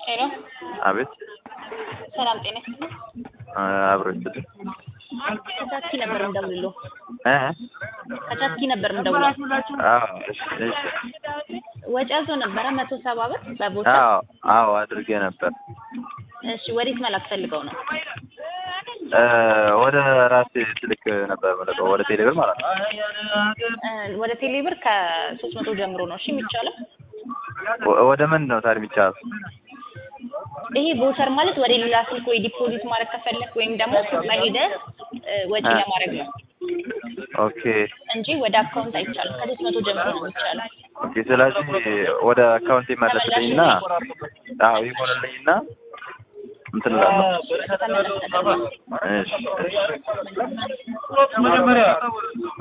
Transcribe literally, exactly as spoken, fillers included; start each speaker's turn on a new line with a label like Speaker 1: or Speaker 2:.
Speaker 1: ሄሎ
Speaker 2: አቤት
Speaker 1: ሰላም ጤና ይስጥልኝ።
Speaker 2: አብሮኝ
Speaker 1: ከቻትኪ ነበር እንደውልሎ
Speaker 2: እ
Speaker 1: ከቻትኪ ነበር እንደውልሎ
Speaker 2: አዎ እሺ እሺ
Speaker 1: ወጪ አዞ ነበረ መቶ ሰባ ብር በቦታ
Speaker 2: አዎ አዎ አድርጌ ነበር።
Speaker 1: እሺ ወዴት መላክ ፈልገው ነው?
Speaker 2: እ ወደ ራሴ ስልክ ነበር ማለት ነው፣ ወደ ቴሌብር ማለት ነው።
Speaker 1: እ ወደ ቴሌብር ከሶስት መቶ ጀምሮ ነው እሺ የሚቻለው።
Speaker 2: ወደ ምን ነው ታዲያ የሚቻለው?
Speaker 1: ይሄ ቦቸር ማለት ወደ ሌላ ስልክ ወይ ዲፖዚት ማድረግ ከፈለክ ወይም ደግሞ ሱቅ ላይ ሄደህ ወጪ ለማድረግ ነው።
Speaker 2: ኦኬ
Speaker 1: እንጂ ወደ አካውንት አይቻልም። ከሶስት መቶ ጀምሮ ነው የሚቻለው።
Speaker 2: ኦኬ ስለዚህ ወደ አካውንት ይመለስልኝና አዎ ይሞላልኝና እንትን እላለሁ።
Speaker 1: ተመለሰ።
Speaker 2: እሺ እሺ